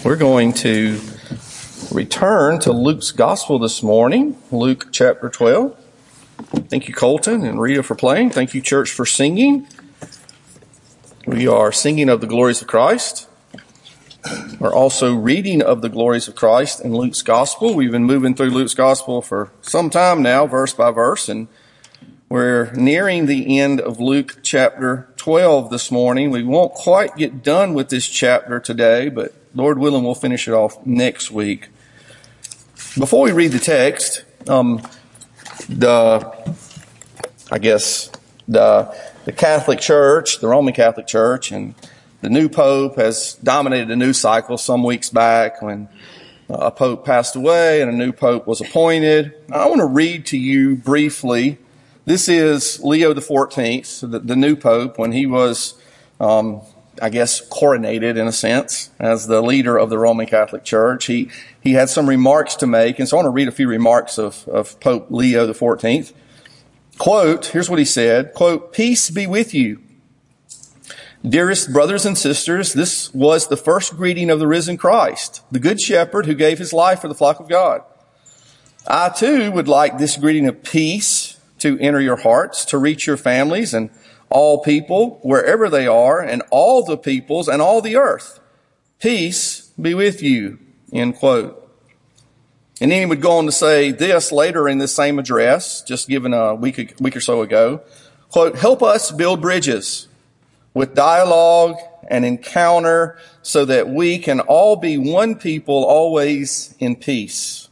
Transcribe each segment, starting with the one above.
We're going to return to Luke's Gospel this morning, Luke chapter 12. Thank you, Colton and Rita, for playing. Thank you, church, for singing. We are singing of the glories of Christ. We're also reading of the glories of Christ in Luke's Gospel. We've been moving through Luke's Gospel for some time now, verse by verse, and we're nearing the end of Luke chapter 12 this morning. We won't quite get done with this chapter today, but Lord willing, we'll finish it off next week. Before we read the text, the Catholic Church, the Roman Catholic Church, and the new Pope has dominated a news cycle some weeks back when a Pope passed away and a new Pope was appointed. I want to read to you briefly. This is Leo XIV, the new Pope, when he was, coronated in a sense as the leader of the Roman Catholic Church. He had some remarks to make, and so I want to read a few remarks of Pope Leo XIV. Quote, here's what he said, quote, "Peace be with you. Dearest brothers and sisters, this was the first greeting of the risen Christ, the good shepherd who gave his life for the flock of God. I too would like this greeting of peace to enter your hearts, to reach your families and all people, wherever they are, and all the peoples and all the earth. Peace be with you," end quote. And then he would go on to say this later in this same address, just given a week or so ago, quote, "Help us build bridges with dialogue and encounter so that we can all be one people, always in peace."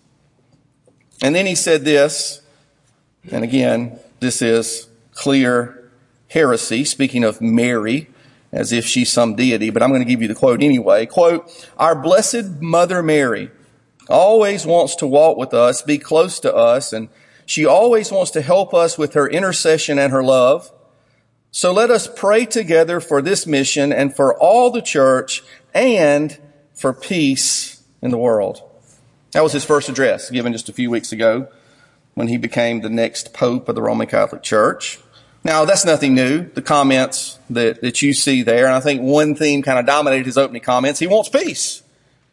And then he said this, and again, this is clear heresy, speaking of Mary, as if she's some deity, but I'm going to give you the quote anyway. Quote, "Our blessed Mother Mary always wants to walk with us, be close to us, and she always wants to help us with her intercession and her love. So let us pray together for this mission and for all the church and for peace in the world." That was his first address, given just a few weeks ago when he became the next Pope of the Roman Catholic Church. Now, that's nothing new, the comments that you see there. And I think one theme kind of dominated his opening comments. He wants peace.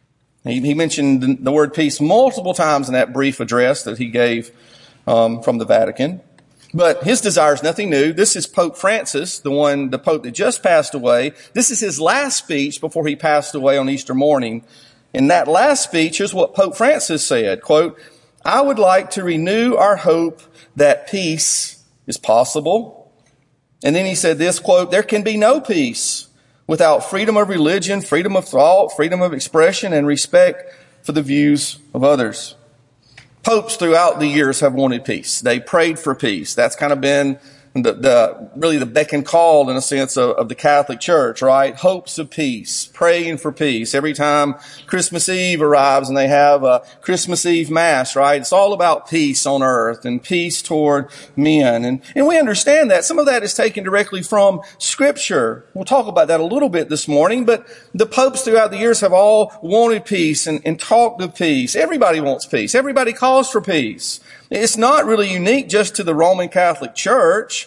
He mentioned the word peace multiple times in that brief address that he gave from the Vatican. But his desire is nothing new. This is Pope Francis, the Pope that just passed away. This is his last speech before he passed away on Easter morning. In that last speech, here's what Pope Francis said, quote, "I would like to renew our hope that peace is possible." And then he said this, quote, "There can be no peace without freedom of religion, freedom of thought, freedom of expression, and respect for the views of others." Popes throughout the years have wanted peace. They prayed for peace. That's kind of been really the beck and call in a sense of the Catholic Church, right? Hopes of peace, praying for peace. Every time Christmas Eve arrives and they have a Christmas Eve Mass, right? It's all about peace on earth and peace toward men. And we understand that. Some of that is taken directly from Scripture. We'll talk about that a little bit this morning, but the popes throughout the years have all wanted peace and talked of peace. Everybody wants peace. Everybody calls for peace. It's not really unique just to the Roman Catholic Church.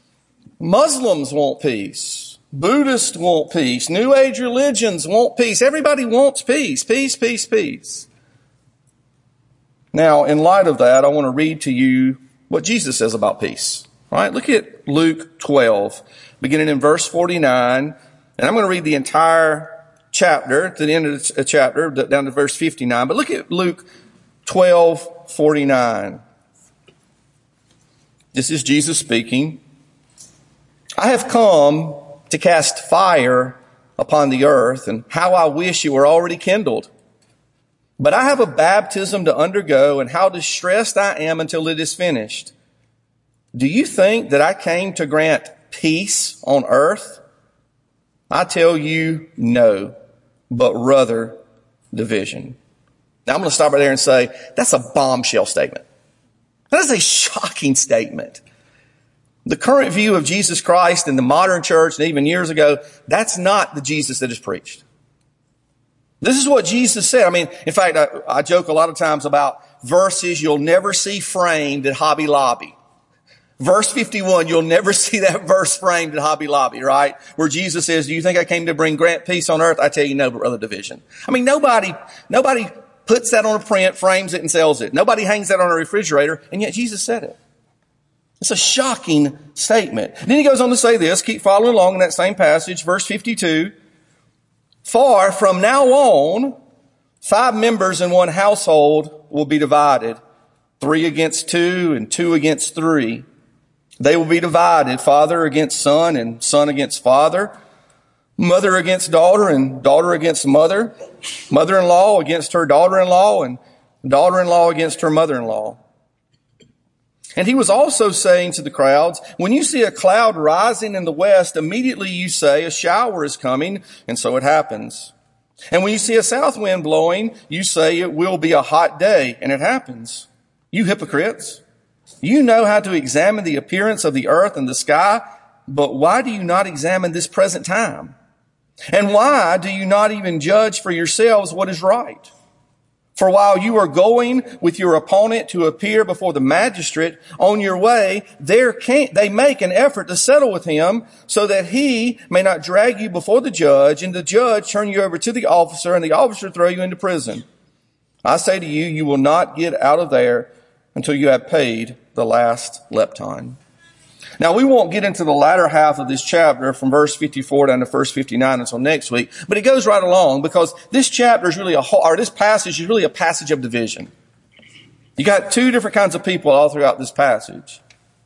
Muslims want peace. Buddhists want peace. New Age religions want peace. Everybody wants peace. Peace, peace, peace. Now, in light of that, I want to read to you what Jesus says about peace. All right, look at Luke 12, beginning in verse 49. And I'm going to read the entire chapter, to the end of the chapter, down to verse 59. But look at Luke 12:49. This is Jesus speaking. "I have come to cast fire upon the earth, and how I wish you were already kindled. But I have a baptism to undergo, and how distressed I am until it is finished. Do you think that I came to grant peace on earth? I tell you, no, but rather division." Now I'm going to stop right there and say, that's a bombshell statement. That is a shocking statement. The current view of Jesus Christ in the modern church and even years ago, that's not the Jesus that is preached. This is what Jesus said. I mean, in fact, I joke a lot of times about verses you'll never see framed at Hobby Lobby. Verse 51, you'll never see that verse framed at Hobby Lobby, right? Where Jesus says, do you think I came to grant peace on earth? I tell you no, but rather division. I mean, nobody puts that on a print, frames it, and sells it. Nobody hangs that on a refrigerator, and yet Jesus said it. It's a shocking statement. And then he goes on to say this, keep following along in that same passage, verse 52. For from now on, 5 members in one household will be divided, 3 against 2 and 2 against 3. They will be divided, father against son and son against father, mother against daughter and daughter against mother, mother-in-law against her daughter-in-law and daughter-in-law against her mother-in-law. And he was also saying to the crowds, when you see a cloud rising in the west, immediately you say a shower is coming, and so it happens. And when you see a south wind blowing, you say it will be a hot day, and it happens. You hypocrites! You know how to examine the appearance of the earth and the sky, but why do you not examine this present time? And why do you not even judge for yourselves what is right? For while you are going with your opponent to appear before the magistrate on your way, they make an effort to settle with him so that he may not drag you before the judge and the judge turn you over to the officer and the officer throw you into prison. I say to you, you will not get out of there until you have paid the last lepton. Now, we won't get into the latter half of this chapter from verse 54 down to verse 59 until next week, but it goes right along because this chapter is really this passage is really a passage of division. You got 2 different kinds of people all throughout this passage.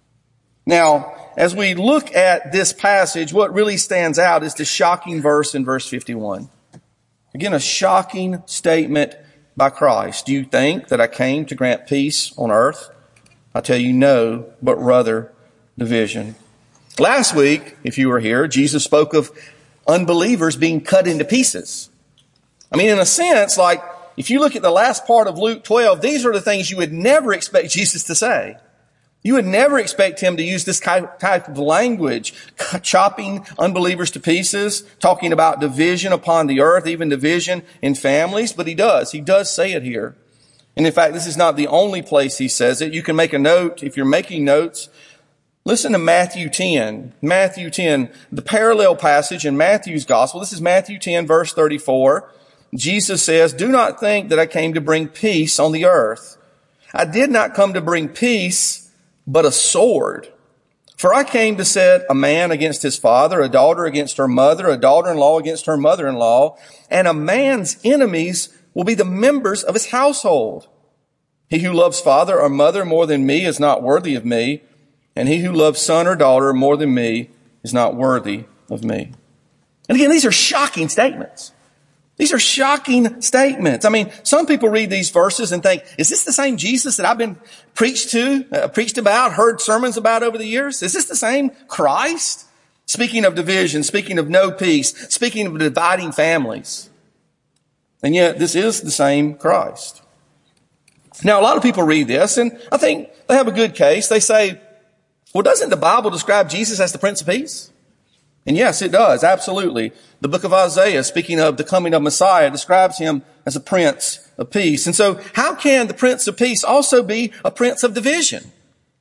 Now, as we look at this passage, what really stands out is the shocking verse in verse 51. Again, a shocking statement by Christ. Do you think that I came to grant peace on earth? I tell you no, but rather division. Last week, if you were here, Jesus spoke of unbelievers being cut into pieces. I mean, in a sense, like if you look at the last part of Luke 12, these are the things you would never expect Jesus to say. You would never expect him to use this type of language, chopping unbelievers to pieces, talking about division upon the earth, even division in families, but he does. He does say it here. And in fact, this is not the only place he says it. You can make a note if you're making notes. Listen to Matthew 10. Matthew 10, the parallel passage in Matthew's gospel. This is Matthew 10, verse 34. Jesus says, do not think that I came to bring peace on the earth. I did not come to bring peace, but a sword. For I came to set a man against his father, a daughter against her mother, a daughter-in-law against her mother-in-law, and a man's enemies will be the members of his household. He who loves father or mother more than me is not worthy of me, and he who loves son or daughter more than me is not worthy of me. And again, these are shocking statements. These are shocking statements. I mean, some people read these verses and think, is this the same Jesus that I've been preached about, heard sermons about over the years? Is this the same Christ? Speaking of division, speaking of no peace, speaking of dividing families. And yet, this is the same Christ. Now, a lot of people read this, and I think they have a good case. They say, well, doesn't the Bible describe Jesus as the Prince of Peace? And yes, it does, absolutely. The book of Isaiah, speaking of the coming of Messiah, describes him as a Prince of Peace. And so, how can the Prince of Peace also be a Prince of Division?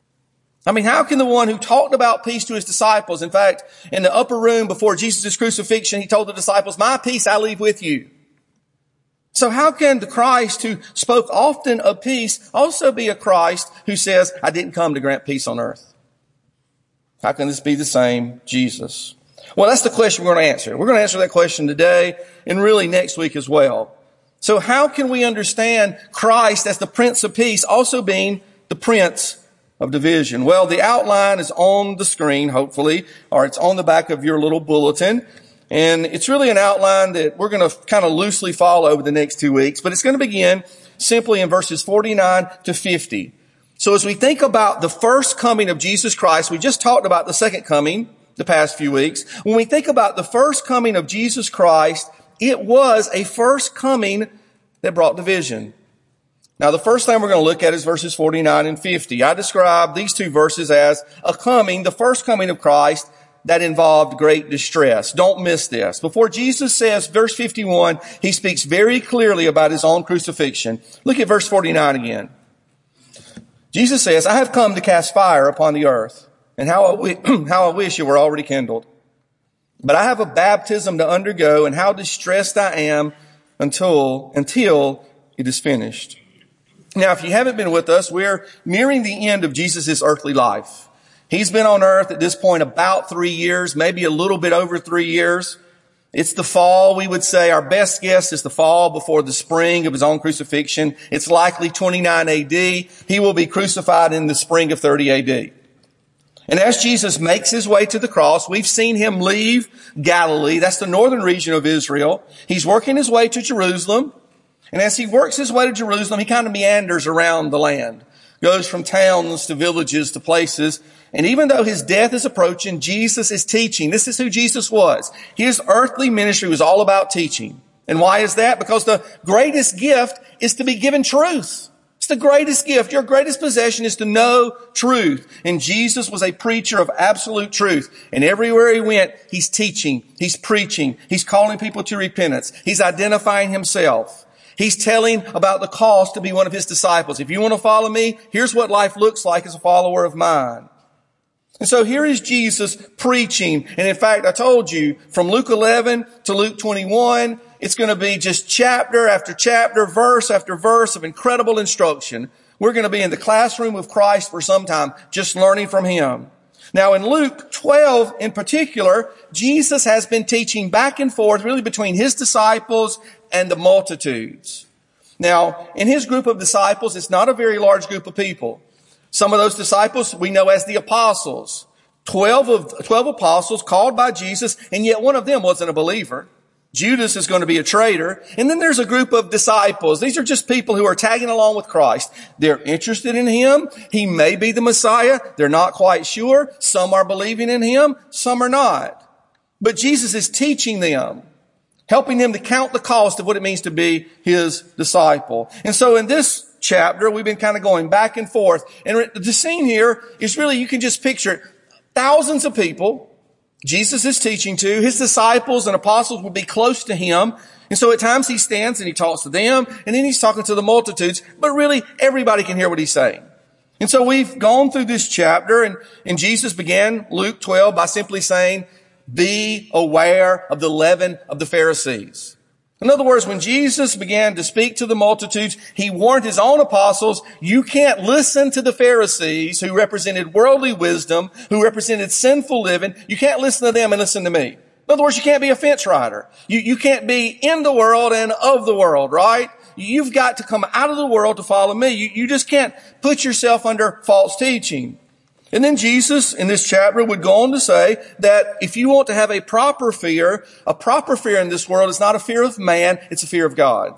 I mean, how can the one who talked about peace to his disciples, in fact, in the upper room before Jesus' crucifixion, he told the disciples, my peace I leave with you. So how can the Christ who spoke often of peace also be a Christ who says, I didn't come to grant peace on earth? How can this be the same Jesus? Well, that's the question we're going to answer. We're going to answer that question today and really next week as well. So how can we understand Christ as the Prince of Peace also being the Prince of Division? Well, the outline is on the screen, hopefully, or it's on the back of your little bulletin. And it's really an outline that we're going to kind of loosely follow over the next 2 weeks, but it's going to begin simply in verses 49 to 50. So as we think about the first coming of Jesus Christ, we just talked about the second coming the past few weeks. When we think about the first coming of Jesus Christ, it was a first coming that brought division. Now, the first thing we're going to look at is verses 49 and 50. I describe these 2 verses as the first coming of Christ that involved great distress. Don't miss this. Before Jesus says, verse 51, he speaks very clearly about his own crucifixion. Look at verse 49 again. Jesus says, I have come to cast fire upon the earth, and how I wish it were already kindled. But I have a baptism to undergo, and how distressed I am until it is finished. Now, if you haven't been with us, we're nearing the end of Jesus' earthly life. He's been on earth at this point about 3 years, maybe a little bit over 3 years. It's the fall, we would say. Our best guess is the fall before the spring of his own crucifixion. It's likely 29 AD. He will be crucified in the spring of 30 AD. And as Jesus makes his way to the cross, we've seen him leave Galilee. That's the northern region of Israel. He's working his way to Jerusalem. And as he works his way to Jerusalem, he kind of meanders around the land, goes from towns to villages to places. And even though his death is approaching, Jesus is teaching. This is who Jesus was. His earthly ministry was all about teaching. And why is that? Because the greatest gift is to be given truth. It's the greatest gift. Your greatest possession is to know truth. And Jesus was a preacher of absolute truth. And everywhere he went, he's teaching, he's preaching, he's calling people to repentance, he's identifying himself. He's telling about the cost to be one of his disciples. If you want to follow me, here's what life looks like as a follower of mine. And so here is Jesus preaching. And in fact, I told you from Luke 11 to Luke 21, it's going to be just chapter after chapter, verse after verse of incredible instruction. We're going to be in the classroom of Christ for some time, just learning from him. Now in Luke 12 in particular, Jesus has been teaching back and forth really between his disciples and the multitudes. Now, in his group of disciples, it's not a very large group of people. Some of those disciples we know as the apostles. 12 apostles called by Jesus, and yet one of them wasn't a believer. Judas is going to be a traitor. And then there's a group of disciples. These are just people who are tagging along with Christ. They're interested in him. He may be the Messiah. They're not quite sure. Some are believing in him. Some are not. But Jesus is teaching them, helping them to count the cost of what it means to be his disciple. And so in this chapter, we've been kind of going back and forth. And the scene here is really, you can just picture it. Thousands of people Jesus is teaching to. His disciples and apostles will be close to him. And so at times he stands and he talks to them, and then he's talking to the multitudes. But really, everybody can hear what he's saying. And so we've gone through this chapter, and Jesus began Luke 12 by simply saying, be aware of the leaven of the Pharisees. In other words, when Jesus began to speak to the multitudes, he warned his own apostles, you can't listen to the Pharisees who represented worldly wisdom, who represented sinful living. You can't listen to them and listen to me. In other words, you can't be a fence rider. You can't be in the world and of the world, right? You've got to come out of the world to follow me. You just can't put yourself under false teaching. And then Jesus in this chapter would go on to say that if you want to have a proper fear in this world is not a fear of man, it's a fear of God.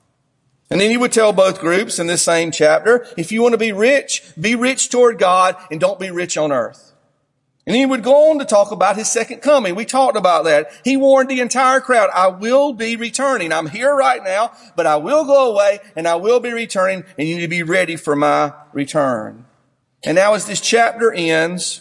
And then he would tell both groups in this same chapter, if you want to be rich toward God and don't be rich on earth. And he would go on to talk about his second coming. We talked about that. He warned the entire crowd, I will be returning. I'm here right now, but I will go away and I will be returning, and you need to be ready for my return. And now as this chapter ends,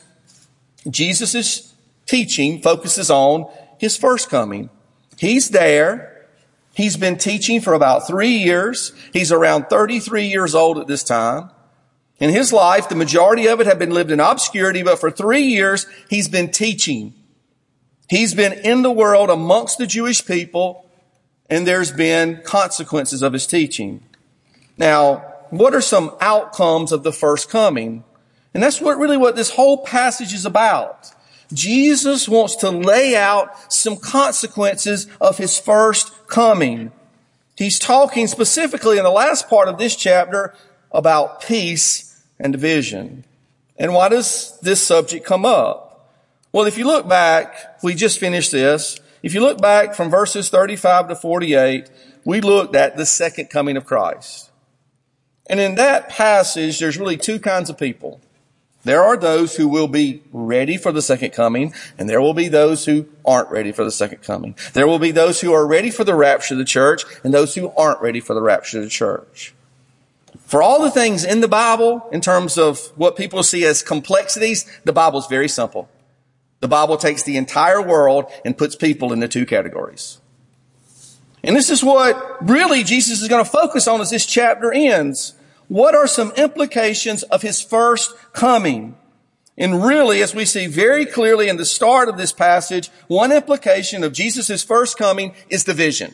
Jesus' teaching focuses on his first coming. He's there. He's been teaching for about 3 years. He's around 33 years old at this time. In his life, the majority of it had been lived in obscurity, but for 3 years, he's been teaching. He's been in the world amongst the Jewish people, and there's been consequences of his teaching. Now, what are some outcomes of the first coming? And that's what this whole passage is about. Jesus wants to lay out some consequences of his first coming. He's talking specifically in the last part of this chapter about peace and division. And why does this subject come up? Well, if you look back, we just finished this. If you look back from verses 35 to 48, we looked at the second coming of Christ. And in that passage, there's really two kinds of people. There are those who will be ready for the second coming, and there will be those who aren't ready for the second coming. There will be those who are ready for the rapture of the church, and those who aren't ready for the rapture of the church. For all the things in the Bible, in terms of what people see as complexities, the Bible's very simple. The Bible takes the entire world and puts people into two categories. And this is what really Jesus is going to focus on as this chapter ends. what are some implications of his first coming? And really, as we see very clearly in the start of this passage, one implication of Jesus' first coming is division.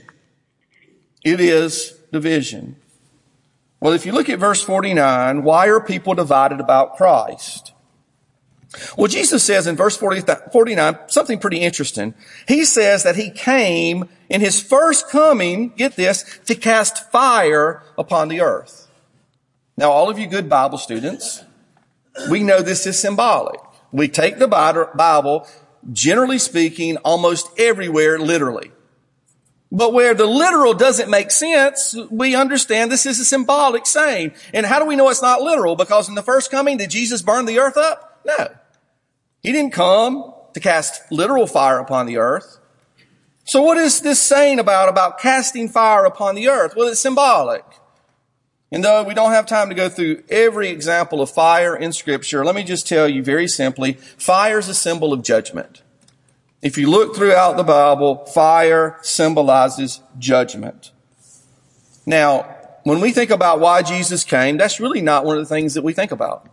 It is division. Well, if you look at verse 49, why are people divided about Christ? Well, Jesus says in verse 49 something pretty interesting. He says that he came in his first coming, get this, to cast fire upon the earth. Now, all of you good Bible students, we know this is symbolic. We take the Bible, generally speaking, almost everywhere literally. But where the literal doesn't make sense, we understand this is a symbolic saying. And how do we know it's not literal? Because in the first coming, did Jesus burn the earth up? No. He didn't come to cast literal fire upon the earth. So what is this saying about casting fire upon the earth? Well, it's symbolic. And though we don't have time to go through every example of fire in Scripture, let me just tell you very simply, fire is a symbol of judgment. If you look throughout the Bible, fire symbolizes judgment. Now, when we think about why Jesus came, that's really not one of the things that we think about.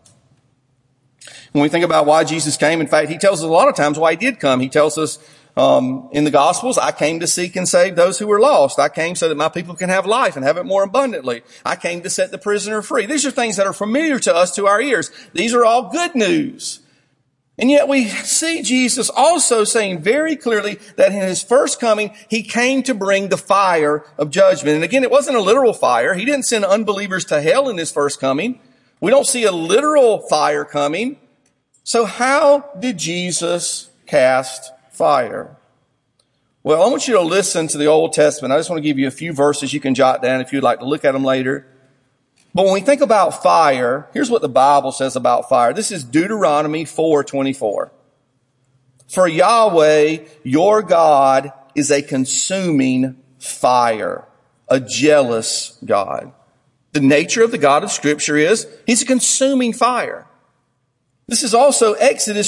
When we think about why Jesus came, in fact, he tells us a lot of times why he did come. He tells us in the Gospels, I came to seek and save those who were lost. I came so that my people can have life and have it more abundantly. I came to set the prisoner free. These are things that are familiar to us, to our ears. These are all good news. And yet we see Jesus also saying very clearly that in his first coming, he came to bring the fire of judgment. And again, it wasn't a literal fire. He didn't send unbelievers to hell in his first coming. We don't see a literal fire coming. So how did Jesus cast fire? Well, I want you to listen to the Old Testament. I just want to give you a few verses you can jot down if you'd like to look at them later. But when we think about fire, here's what the Bible says about fire. This is Deuteronomy 4:24. For Yahweh, your God, is a consuming fire, a jealous God. The nature of the God of Scripture is he's a consuming fire. This is also Exodus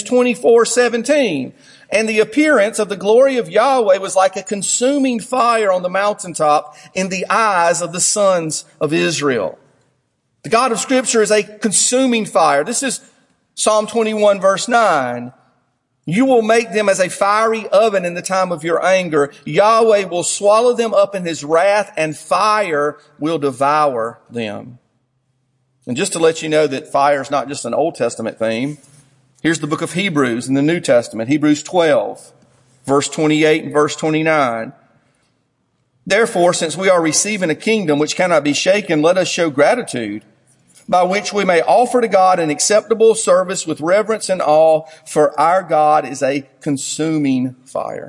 24:17. And the appearance of the glory of Yahweh was like a consuming fire on the mountaintop in the eyes of the sons of Israel. The God of Scripture is a consuming fire. This is Psalm 21 verse 9. You will make them as a fiery oven in the time of your anger. Yahweh will swallow them up in his wrath, and fire will devour them. And just to let you know that fire is not just an Old Testament theme, here's the book of Hebrews in the New Testament, Hebrews 12, verse 28 and verse 29. Therefore, since we are receiving a kingdom which cannot be shaken, let us show gratitude, by which we may offer to God an acceptable service with reverence and awe, for our God is a consuming fire.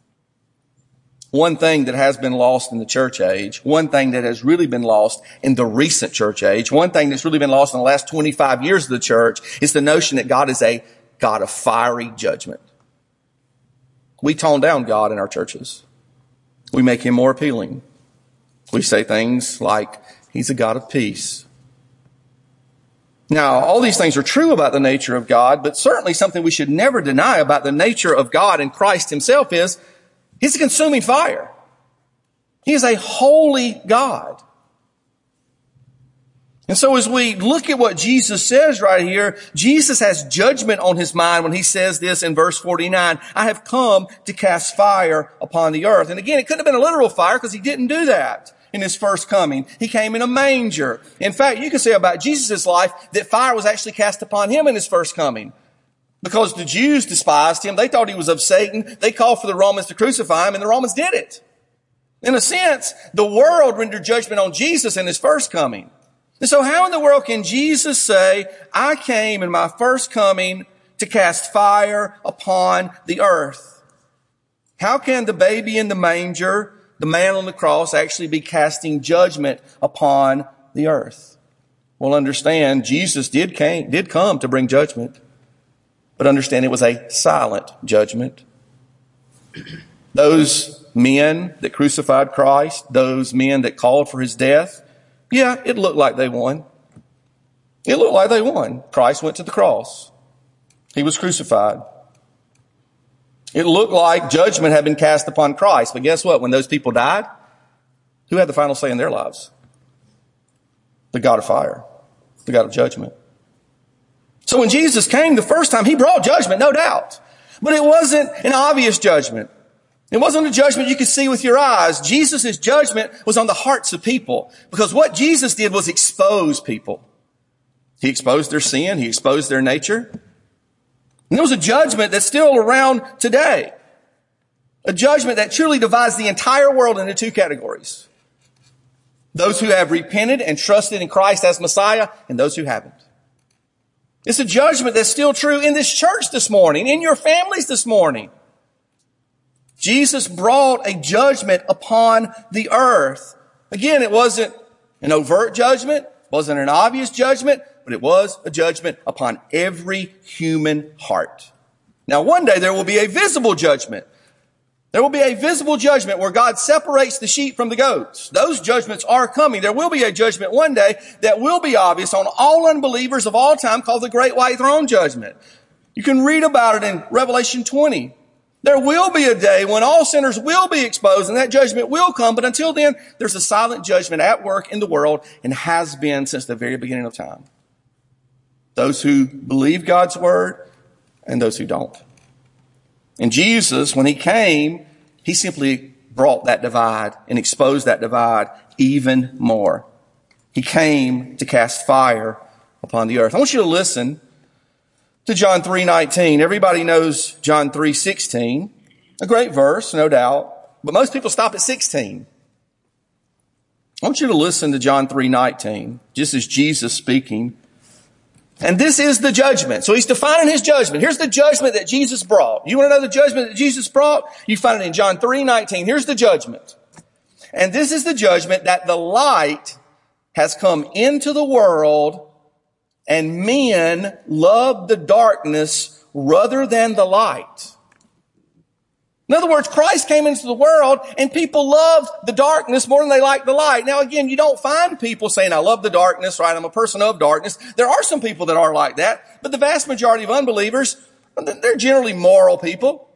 One thing that has been lost in the church age, one thing that has really been lost in the recent church age, one thing that's really been lost in the last 25 years of the church is the notion that God is a God of fiery judgment. We tone down God in our churches. We make him more appealing. We say things like, he's a God of peace. Now, all these things are true about the nature of God, but certainly something we should never deny about the nature of God and Christ himself is he's a consuming fire. He is a holy God. And so as we look at what Jesus says right here, Jesus has judgment on his mind when he says this in verse 49, I have come to cast fire upon the earth. And again, it couldn't have been a literal fire because he didn't do that in his first coming. He came in a manger. In fact, you can say about Jesus' life that fire was actually cast upon him in his first coming. Because the Jews despised him. They thought he was of Satan. They called for the Romans to crucify him, and the Romans did it. In a sense, the world rendered judgment on Jesus in his first coming. And so how in the world can Jesus say, I came in my first coming to cast fire upon the earth? How can the baby in the manger, the man on the cross, actually be casting judgment upon the earth? Well, understand, Jesus did come to bring judgment. But understand it was a silent judgment. Those men that crucified Christ, those men that called for his death, yeah, it looked like they won. It looked like they won. Christ went to the cross. He was crucified. It looked like judgment had been cast upon Christ. But guess what? When those people died, who had the final say in their lives? The God of fire. the God of judgment. So when Jesus came the first time, he brought judgment, no doubt. But it wasn't an obvious judgment. It wasn't a judgment you could see with your eyes. Jesus' judgment was on the hearts of people, because what Jesus did was expose people. He exposed their sin. He exposed their nature. And there was a judgment that's still around today. A judgment that truly divides the entire world into two categories. Those who have repented and trusted in Christ as Messiah, and those who haven't. It's a judgment that's still true in this church this morning, in your families this morning. Jesus brought a judgment upon the earth. Again, it wasn't an overt judgment, wasn't an obvious judgment, but it was a judgment upon every human heart. Now, one day there will be a visible judgment. There will be a visible judgment where God separates the sheep from the goats. Those judgments are coming. There will be a judgment one day that will be obvious on all unbelievers of all time, called the Great White Throne Judgment. You can read about it in Revelation 20. There will be a day when all sinners will be exposed, and that judgment will come. But until then, there's a silent judgment at work in the world, and has been since the very beginning of time. Those who believe God's word and those who don't. And Jesus, when he came, he simply brought that divide and exposed that divide even more. He came to cast fire upon the earth. I want you to listen to John 3:19. Everybody knows John 3:16. A great verse, no doubt. But most people stop at 16. I want you to listen to John 3:19. Just as Jesus speaking. And this is the judgment. So he's defining his judgment. Here's the judgment that Jesus brought. You want to know the judgment that Jesus brought? You find it in John 3:19. Here's the judgment. And this is the judgment, that the light has come into the world, and men love the darkness rather than the light. In other words, Christ came into the world and people loved the darkness more than they liked the light. Now again, you don't find people saying, I love the darkness, right? I'm a person of darkness. There are some people that are like that, but the vast majority of unbelievers, they're generally moral people.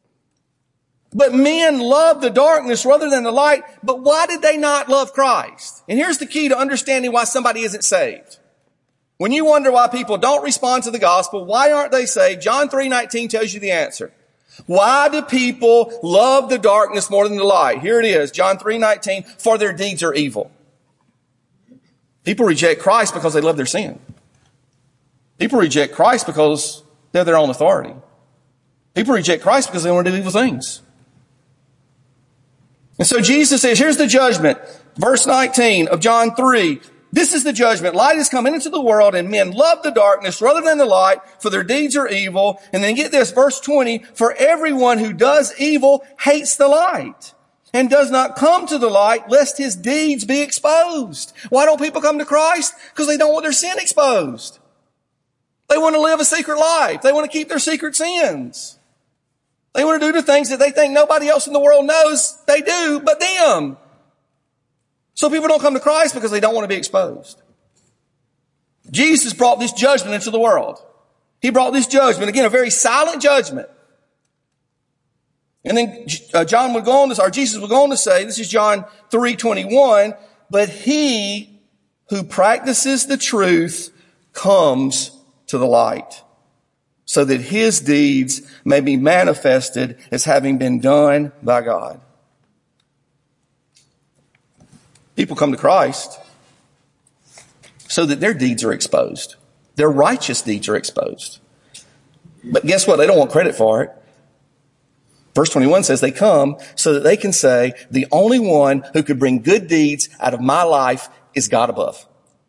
But men love the darkness rather than the light. But why did they not love Christ? And here's the key to understanding why somebody isn't saved. When you wonder why people don't respond to the gospel, why aren't they saved? John 3:19 tells you the answer. Why do people love the darkness more than the light? Here it is, John 3:19, for their deeds are evil. People reject Christ because they love their sin. People reject Christ because they're their own authority. People reject Christ because they want to do evil things. And so Jesus says, here's the judgment. Verse 19 of John 3. This is the judgment. Light is coming into the world, and men love the darkness rather than the light, for their deeds are evil. And then get this, verse 20, for everyone who does evil hates the light and does not come to the light, lest his deeds be exposed. Why don't people come to Christ? Because they don't want their sin exposed. They want to live a secret life. They want to keep their secret sins. They want to do the things that they think nobody else in the world knows they do but them. So people don't come to Christ because they don't want to be exposed. Jesus brought this judgment into the world. He brought this judgment, again, a very silent judgment. And then Jesus would go on to say, this is John 3:21, but he who practices the truth comes to the light, so that his deeds may be manifested as having been done by God. People come to Christ so that their deeds are exposed. Their righteous deeds are exposed. But guess what? They don't want credit for it. Verse 21 says they come so that they can say, the only one who could bring good deeds out of my life is God above.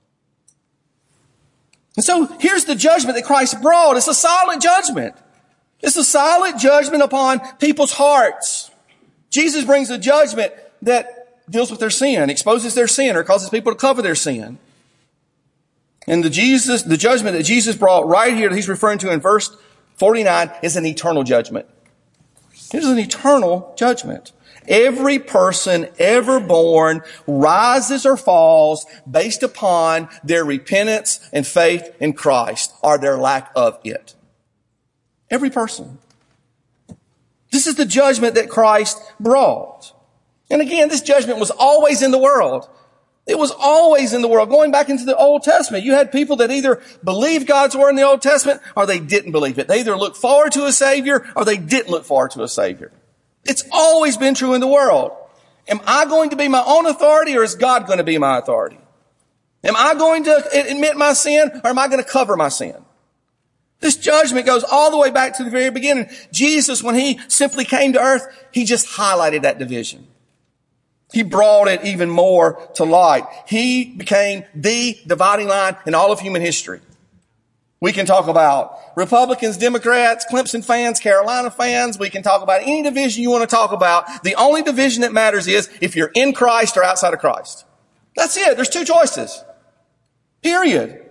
And so here's the judgment that Christ brought. It's a silent judgment. It's a silent judgment upon people's hearts. Jesus brings a judgment that deals with their sin, exposes their sin, or causes people to cover their sin. And the judgment that Jesus brought right here that he's referring to in verse 49 is an eternal judgment. It is an eternal judgment. Every person ever born rises or falls based upon their repentance and faith in Christ, or their lack of it. Every person. This is the judgment that Christ brought. And again, this judgment was always in the world. It was always in the world. Going back into the Old Testament, you had people that either believed God's word in the Old Testament or they didn't believe it. They either looked forward to a Savior or they didn't look forward to a Savior. It's always been true in the world. Am I going to be my own authority or is God going to be my authority? Am I going to admit my sin or am I going to cover my sin? This judgment goes all the way back to the very beginning. Jesus, when he simply came to earth, he just highlighted that division. He brought it even more to light. He became the dividing line in all of human history. We can talk about Republicans, Democrats, Clemson fans, Carolina fans. We can talk about any division you want to talk about. The only division that matters is if you're in Christ or outside of Christ. That's it. There's two choices. Period.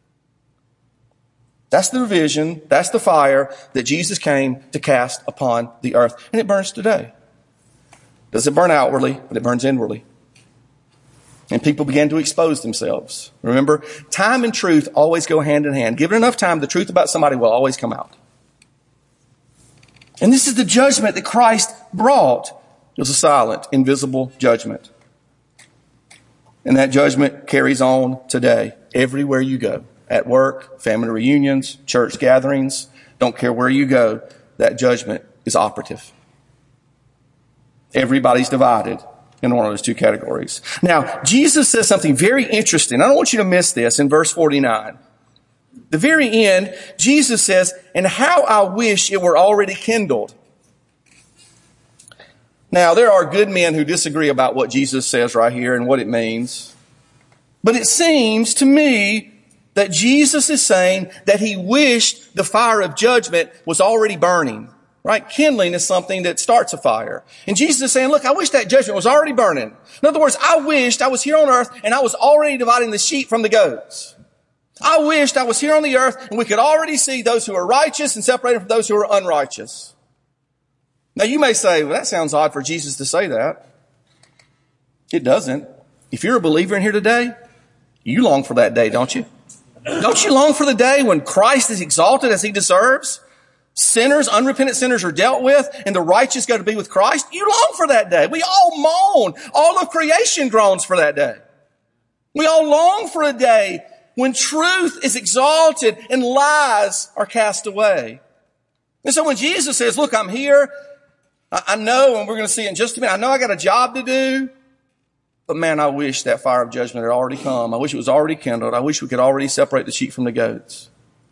That's the division. That's the fire that Jesus came to cast upon the earth. And it burns today. Doesn't burn outwardly, but it burns inwardly. And people began to expose themselves. Remember, time and truth always go hand in hand. Given enough time, the truth about somebody will always come out. And this is the judgment that Christ brought. It was a silent, invisible judgment. And that judgment carries on today, everywhere you go. At work, family reunions, church gatherings, don't care where you go, that judgment is operative. Everybody's divided in one of those two categories. Now, Jesus says something very interesting. I don't want you to miss this in verse 49. The very end, Jesus says, and how I wish it were already kindled. Now, there are good men who disagree about what Jesus says right here and what it means. But it seems to me that Jesus is saying that he wished the fire of judgment was already burning. Right? Kindling is something that starts a fire. And Jesus is saying, look, I wish that judgment was already burning. In other words, I wished I was here on earth and I was already dividing the sheep from the goats. I wished I was here on the earth and we could already see those who are righteous and separated from those who are unrighteous. Now you may say, well, that sounds odd for Jesus to say that. It doesn't. If you're a believer in here today, you long for that day, don't you? Don't you long for the day when Christ is exalted as he deserves? Sinners, unrepentant sinners are dealt with and the righteous go to be with Christ. You long for that day. We all moan. All of creation groans for that day. We all long for a day when truth is exalted and lies are cast away. And so when Jesus says, look, I'm here. I know, and we're going to see in just a minute, I know I got a job to do. But man, I wish that fire of judgment had already come. I wish it was already kindled. I wish we could already separate the sheep from the goats.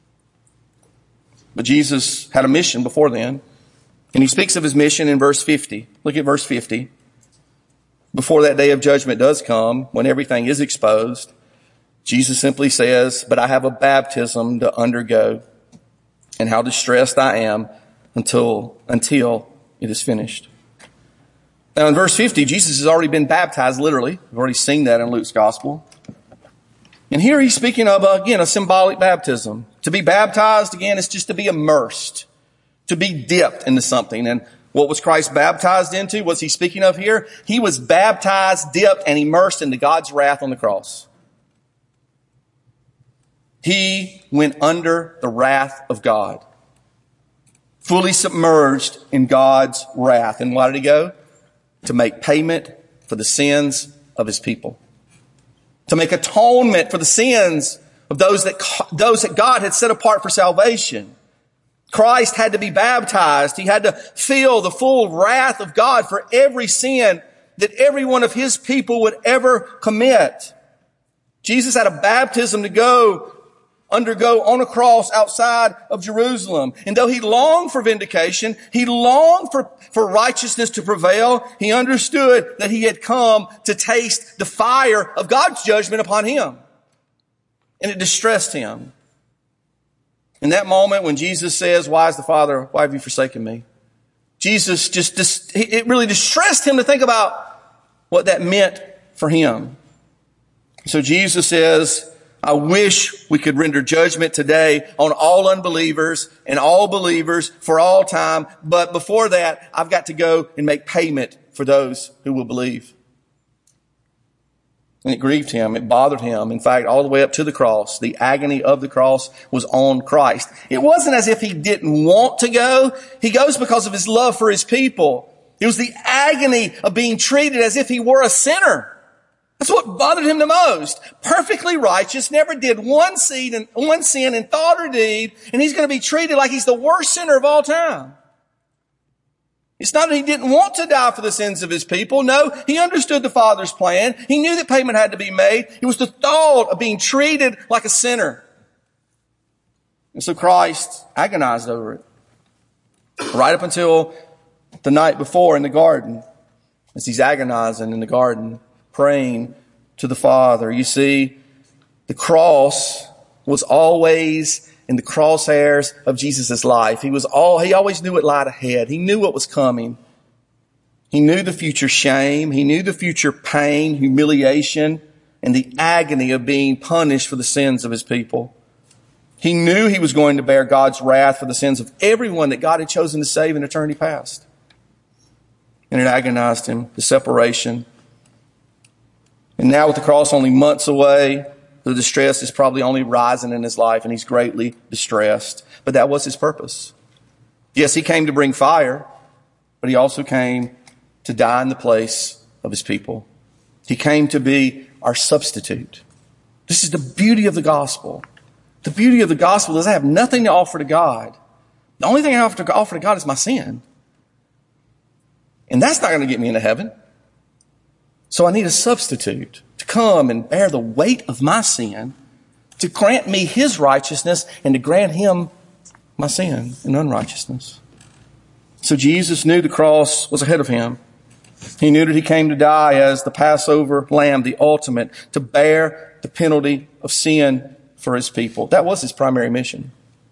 But Jesus had a mission before then. And he speaks of his mission in verse 50. Look at verse 50. Before that day of judgment does come, when everything is exposed, Jesus simply says, but I have a baptism to undergo, and how distressed I am until it is finished. Now in verse 50, Jesus has already been baptized literally. We've already seen that in Luke's gospel. And here he's speaking of, again, a symbolic baptism. To be baptized, again, is just to be immersed, to be dipped into something. And what was Christ baptized into? What's he speaking of here? He was baptized, dipped, and immersed into God's wrath on the cross. He went under the wrath of God, fully submerged in God's wrath. And why did he go? To make payment for the sins of his people. To make atonement for the sins of those that God had set apart for salvation. Christ had to be baptized. He had to feel the full wrath of God for every sin that every one of his people would ever commit. Jesus had a baptism to undergo on a cross outside of Jerusalem. And though he longed for vindication, he longed for righteousness to prevail, he understood that he had come to taste the fire of God's judgment upon him. And it distressed him. In that moment when Jesus says, why have you forsaken me? Jesus it really distressed him to think about what that meant for him. So Jesus says, I wish we could render judgment today on all unbelievers and all believers for all time. But before that, I've got to go and make payment for those who will believe. And it grieved him. It bothered him. In fact, all the way up to the cross, the agony of the cross was on Christ. It wasn't as if he didn't want to go. He goes because of his love for his people. It was the agony of being treated as if he were a sinner. That's what bothered him the most. Perfectly righteous, never did one sin in thought or deed, and he's going to be treated like he's the worst sinner of all time. It's not that he didn't want to die for the sins of his people. No, he understood the Father's plan. He knew that payment had to be made. It was the thought of being treated like a sinner. And so Christ agonized over it. Right up until the night before in the garden, as he's agonizing in the garden, praying to the Father. You see, the cross was always in the crosshairs of Jesus' life. He always knew what lied ahead. He knew what was coming. He knew the future shame. He knew the future pain, humiliation, and the agony of being punished for the sins of his people. He knew he was going to bear God's wrath for the sins of everyone that God had chosen to save in eternity past. And it agonized him, the separation. And now with the cross only months away, the distress is probably only rising in his life, and he's greatly distressed. But that was his purpose. Yes, he came to bring fire, but he also came to die in the place of his people. He came to be our substitute. This is the beauty of the gospel. The beauty of the gospel is I have nothing to offer to God. The only thing I have to offer to God is my sin. And that's not going to get me into heaven. So I need a substitute to come and bear the weight of my sin, to grant me his righteousness and to grant him my sin and unrighteousness. So Jesus knew the cross was ahead of him. He knew that he came to die as the Passover lamb, the ultimate, to bear the penalty of sin for his people. That was his primary mission.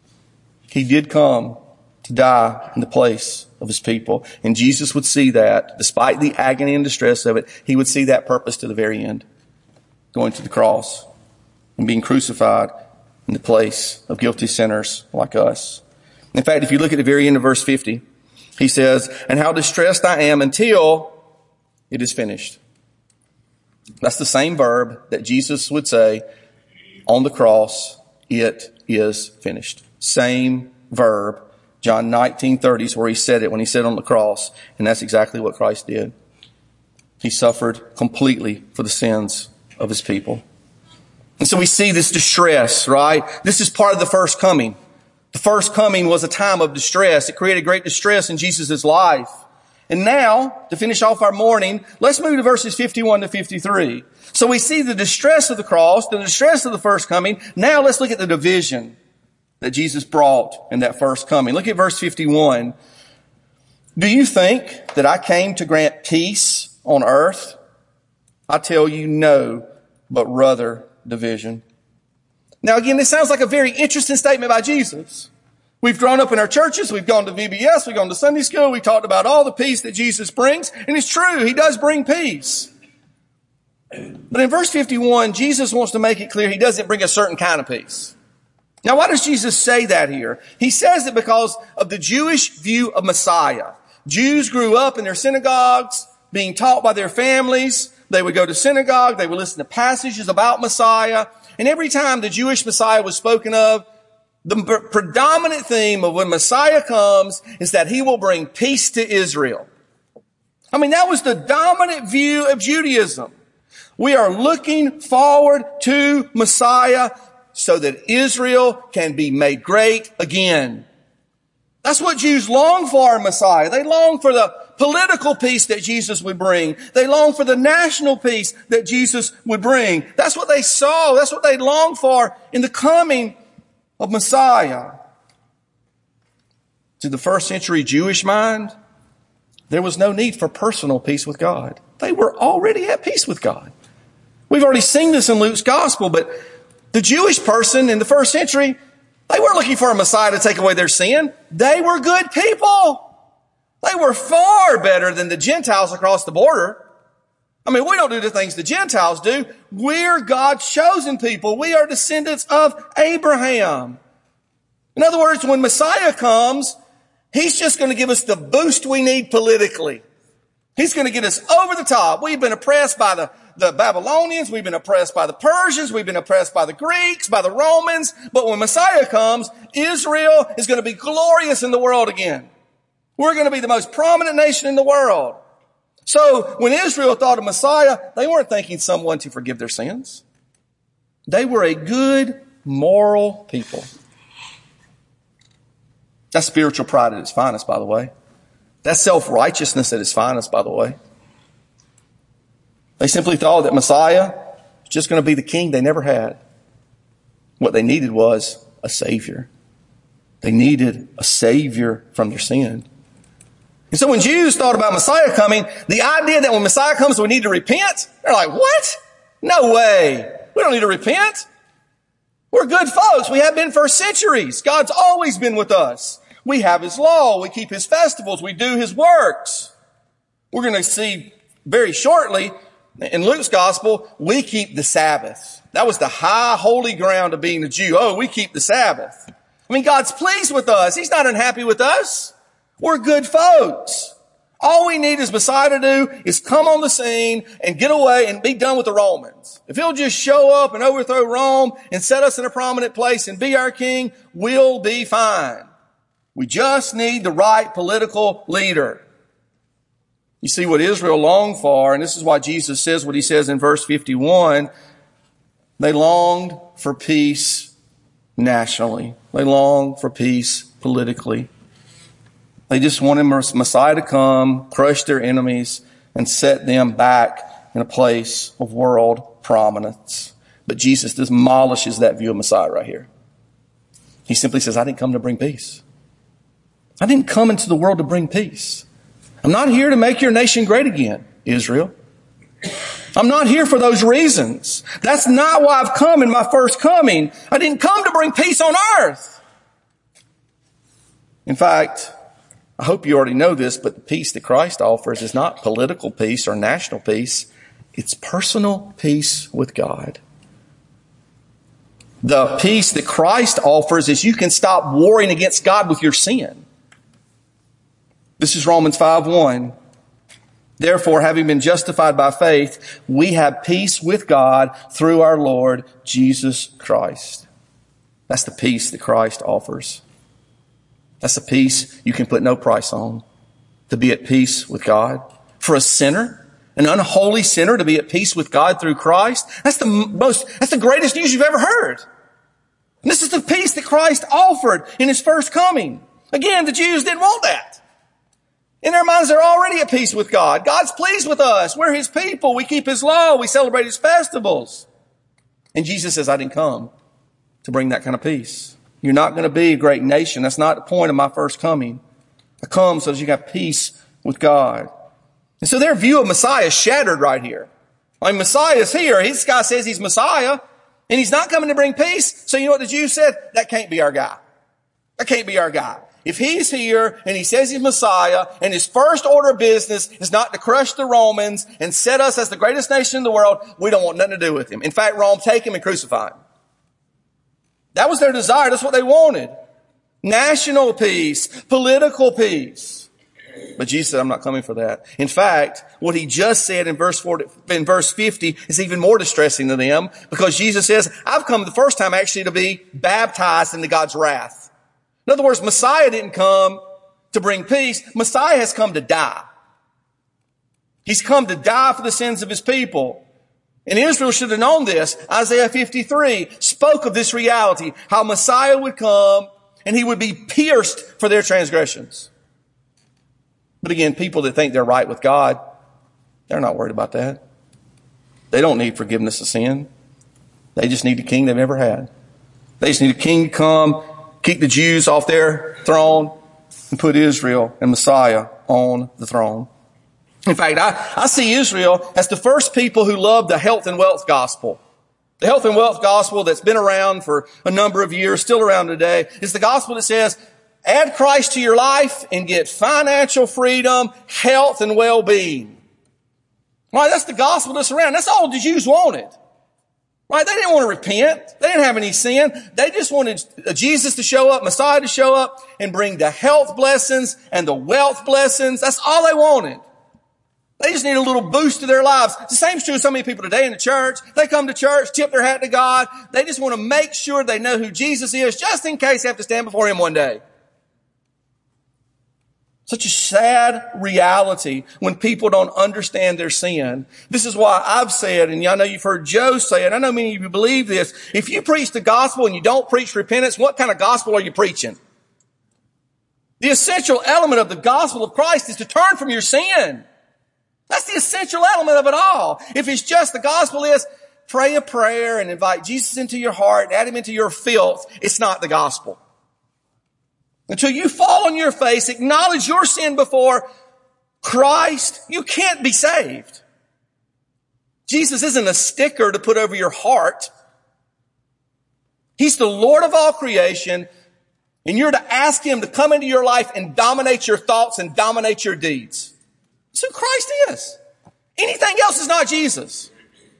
He did come to die in the place of his people. And Jesus would see that, despite the agony and distress of it, he would see that purpose to the very end, going to the cross and being crucified in the place of guilty sinners like us. In fact, if you look at the very end of verse 50, he says, "And how distressed I am until it is finished." That's the same verb that Jesus would say on the cross, "It is finished." Same verb. John 19:30 is where he said it when he said on the cross. And that's exactly what Christ did. He suffered completely for the sins of his people. And so we see this distress, right? This is part of the first coming. The first coming was a time of distress. It created great distress in Jesus' life. And now, to finish off our morning, let's move to verses 51 to 53. So we see the distress of the cross, the distress of the first coming. Now let's look at the division that Jesus brought in that first coming. Look at verse 51. "Do you think that I came to grant peace on earth? I tell you no, but rather division." Now again, this sounds like a very interesting statement by Jesus. We've grown up in our churches. We've gone to VBS. We've gone to Sunday school. We talked about all the peace that Jesus brings. And it's true. He does bring peace. But in verse 51, Jesus wants to make it clear he doesn't bring a certain kind of peace. Now, why does Jesus say that here? He says it because of the Jewish view of Messiah. Jews grew up in their synagogues, being taught by their families. They would go to synagogue. They would listen to passages about Messiah. And every time the Jewish Messiah was spoken of, the predominant theme of when Messiah comes is that he will bring peace to Israel. I mean, that was the dominant view of Judaism. We are looking forward to Messiah so that Israel can be made great again. That's what Jews long for in Messiah. They long for the political peace that Jesus would bring. They long for the national peace that Jesus would bring. That's what they saw. That's what they longed for in the coming of Messiah. To the first century Jewish mind, there was no need for personal peace with God. They were already at peace with God. We've already seen this in Luke's gospel, but the Jewish person in the first century, they weren't looking for a Messiah to take away their sin. They were good people. They were far better than the Gentiles across the border. I mean, we don't do the things the Gentiles do. We're God's chosen people. We are descendants of Abraham. In other words, when Messiah comes, he's just going to give us the boost we need politically. He's going to get us over the top. We've been oppressed by the Babylonians. We've been oppressed by the Persians. We've been oppressed by the Greeks, by the Romans. But when Messiah comes, Israel is going to be glorious in the world again. We're going to be the most prominent nation in the world. So when Israel thought of Messiah, they weren't thinking someone to forgive their sins. They were a good, moral people. That's spiritual pride at its finest, by the way. That's self-righteousness at its finest, by the way. They simply thought that Messiah was just going to be the king they never had. What they needed was a Savior. They needed a Savior from their sin. And so when Jews thought about Messiah coming, the idea that when Messiah comes we need to repent, they're like, what? No way. We don't need to repent. We're good folks. We have been for centuries. God's always been with us. We have His law. We keep His festivals. We do His works. We're going to see very shortly in Luke's gospel, we keep the Sabbath. That was the high holy ground of being a Jew. Oh, we keep the Sabbath. I mean, God's pleased with us. He's not unhappy with us. We're good folks. All we need is Messiah to do is come on the scene and get away and be done with the Romans. If He'll just show up and overthrow Rome and set us in a prominent place and be our king, we'll be fine. We just need the right political leader. You see what Israel longed for, and this is why Jesus says what He says in verse 51. They longed for peace nationally. They longed for peace politically. They just wanted Messiah to come, crush their enemies, and set them back in a place of world prominence. But Jesus demolishes that view of Messiah right here. He simply says, I didn't come to bring peace. I didn't come into the world to bring peace. I'm not here to make your nation great again, Israel. I'm not here for those reasons. That's not why I've come in my first coming. I didn't come to bring peace on earth. In fact, I hope you already know this, but the peace that Christ offers is not political peace or national peace. It's personal peace with God. The peace that Christ offers is you can stop warring against God with your sin. This is Romans 5:1. Therefore, having been justified by faith, we have peace with God through our Lord Jesus Christ. That's the peace that Christ offers. That's a peace you can put no price on. To be at peace with God. For a sinner, an unholy sinner, to be at peace with God through Christ, that's the greatest news you've ever heard. And this is the peace that Christ offered in His first coming. Again, the Jews didn't want that. In their minds, they're already at peace with God. God's pleased with us. We're His people. We keep His law. We celebrate His festivals. And Jesus says, I didn't come to bring that kind of peace. You're not going to be a great nation. That's not the point of my first coming. I come so that you have peace with God. And so their view of Messiah is shattered right here. I mean, Messiah is here. This guy says He's Messiah, and He's not coming to bring peace. So you know what the Jews said? That can't be our guy. That can't be our guy. If He's here and He says He's Messiah and His first order of business is not to crush the Romans and set us as the greatest nation in the world, we don't want nothing to do with Him. In fact, Rome, take Him and crucify Him. That was their desire. That's what they wanted. National peace, political peace. But Jesus said, I'm not coming for that. In fact, what He just said in verse 50 is even more distressing to them because Jesus says, I've come the first time actually to be baptized into God's wrath. In other words, Messiah didn't come to bring peace. Messiah has come to die. He's come to die for the sins of His people. And Israel should have known this. Isaiah 53 spoke of this reality, how Messiah would come and He would be pierced for their transgressions. But again, people that think they're right with God, they're not worried about that. They don't need forgiveness of sin. They just need the king they've never had. They just need a king to come, keep the Jews off their throne, and put Israel and Messiah on the throne. In fact, I see Israel as the first people who loved the health and wealth gospel. The health and wealth gospel that's been around for a number of years, still around today, is the gospel that says, add Christ to your life and get financial freedom, health, and well-being. Right? That's the gospel that's around. That's all the Jews wanted. Right? They didn't want to repent. They didn't have any sin. They just wanted Jesus to show up, Messiah to show up, and bring the health blessings and the wealth blessings. That's all they wanted. They just need a little boost to their lives. The same is true of so many people today in the church. They come to church, tip their hat to God. They just want to make sure they know who Jesus is, just in case they have to stand before Him one day. Such a sad reality when people don't understand their sin. This is why I've said, and I know you've heard Joe say it, I know many of you believe this, if you preach the gospel and you don't preach repentance, what kind of gospel are you preaching? The essential element of the gospel of Christ is to turn from your sin. That's the essential element of it all. If it's just the gospel is pray a prayer and invite Jesus into your heart and add him into your filth, it's not the gospel. Until you fall on your face, acknowledge your sin before Christ, you can't be saved. Jesus isn't a sticker to put over your heart. He's the Lord of all creation, and you're to ask him to come into your life and dominate your thoughts and dominate your deeds. That's who Christ is. Anything else is not Jesus.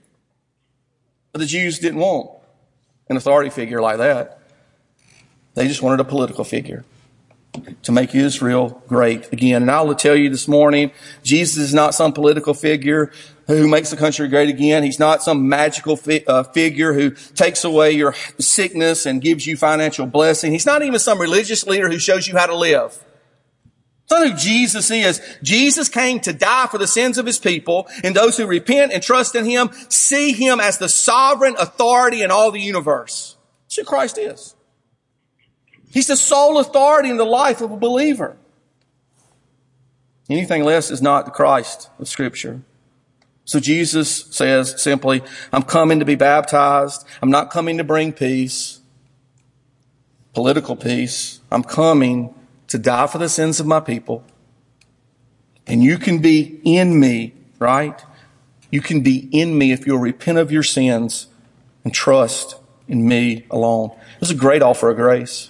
But the Jews didn't want an authority figure like that. They just wanted a political figure to make Israel great again. And I will tell you this morning, Jesus is not some political figure who makes the country great again. He's not some magical figure who takes away your sickness and gives you financial blessing. He's not even some religious leader who shows you how to live. That's not who Jesus is. Jesus came to die for the sins of his people, and those who repent and trust in him see him as the sovereign authority in all the universe. That's who Christ is. He's the sole authority in the life of a believer. Anything less is not the Christ of Scripture. So Jesus says simply, I'm coming to be baptized. I'm not coming to bring peace, political peace. I'm coming to die for the sins of my people. And you can be in me, right? You can be in me if you'll repent of your sins and trust in me alone. This is a great offer of grace.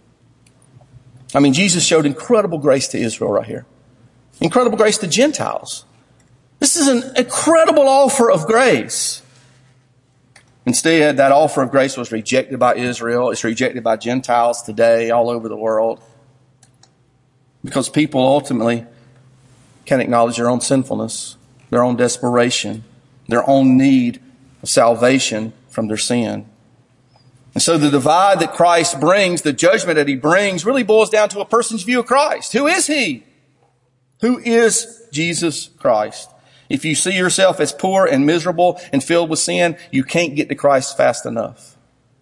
I mean, Jesus showed incredible grace to Israel right here. Incredible grace to Gentiles. This is an incredible offer of grace. Instead, that offer of grace was rejected by Israel. It's rejected by Gentiles today all over the world. Because people ultimately can't acknowledge their own sinfulness, their own desperation, their own need of salvation from their sin. And so the divide that Christ brings, the judgment that he brings, really boils down to a person's view of Christ. Who is he? Who is Jesus Christ? If you see yourself as poor and miserable and filled with sin, you can't get to Christ fast enough.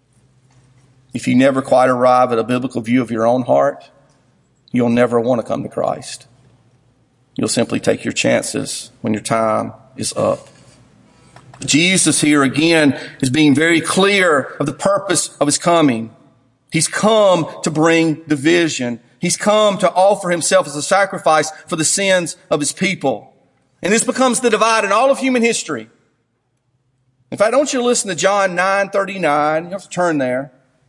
If you never quite arrive at a biblical view of your own heart, you'll never want to come to Christ. You'll simply take your chances when your time is up. Jesus here again is being very clear of the purpose of his coming. He's come to bring division. He's come to offer himself as a sacrifice for the sins of his people. And this becomes the divide in all of human history. In fact, I want you to listen to John 9:39. You have to turn there.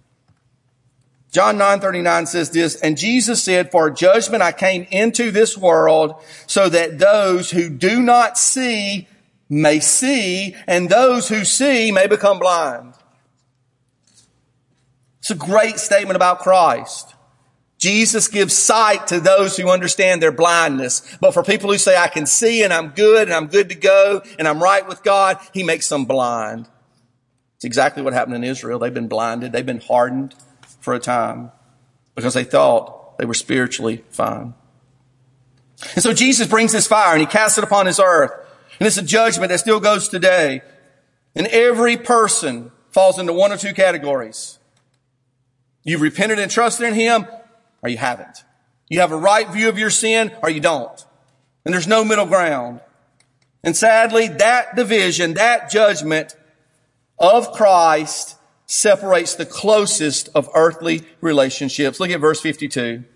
John 9:39 says this, and Jesus said, for judgment I came into this world so that those who do not see may see, and those who see may become blind. It's a great statement about Christ. Jesus gives sight to those who understand their blindness. But for people who say, I can see and I'm good to go and I'm right with God, he makes them blind. It's exactly what happened in Israel. They've been blinded. They've been hardened for a time because they thought they were spiritually fine. And so Jesus brings this fire and he casts it upon this earth. And it's a judgment that still goes today. And every person falls into one of two categories. You've repented and trusted in him, or you haven't. You have a right view of your sin, or you don't. And there's no middle ground. And sadly, that division, that judgment of Christ separates the closest of earthly relationships. Look at verse 52.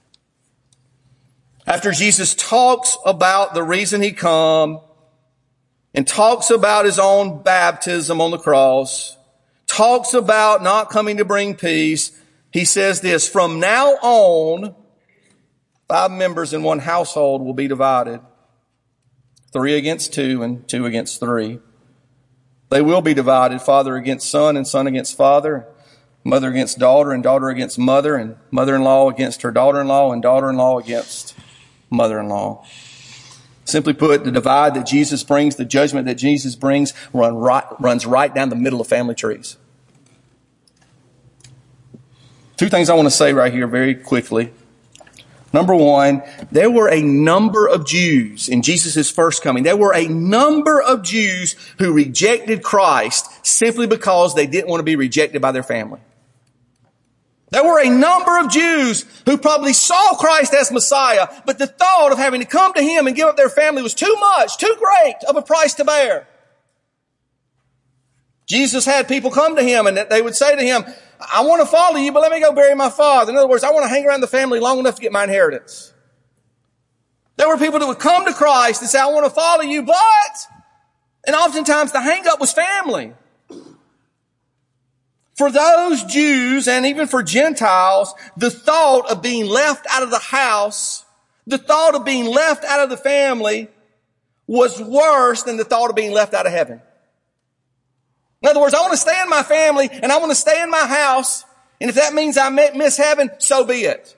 After Jesus talks about the reason he come and talks about his own baptism on the cross, talks about not coming to bring peace, he says this, from now on, 5 members in one household will be divided. 3 against 2 and 2 against 3. They will be divided, father against son and son against father, mother against daughter and daughter against mother, and mother-in-law against her daughter-in-law and daughter-in-law against mother-in-law. Simply put, the divide that Jesus brings, the judgment that Jesus brings, runs right down the middle of family trees. 2 things I want to say right here very quickly. Number one, there were a number of Jews in Jesus' first coming. There were a number of Jews who rejected Christ simply because they didn't want to be rejected by their family. There were a number of Jews who probably saw Christ as Messiah, but the thought of having to come to Him and give up their family was too much, too great of a price to bear. Jesus had people come to Him and they would say to Him, I want to follow you, but let me go bury my father. In other words, I want to hang around the family long enough to get my inheritance. There were people that would come to Christ and say, I want to follow you, but, and oftentimes the hang up was family. For those Jews and even for Gentiles, the thought of being left out of the house, the thought of being left out of the family was worse than the thought of being left out of heaven. In other words, I want to stay in my family and I want to stay in my house. And if that means I miss heaven, so be it.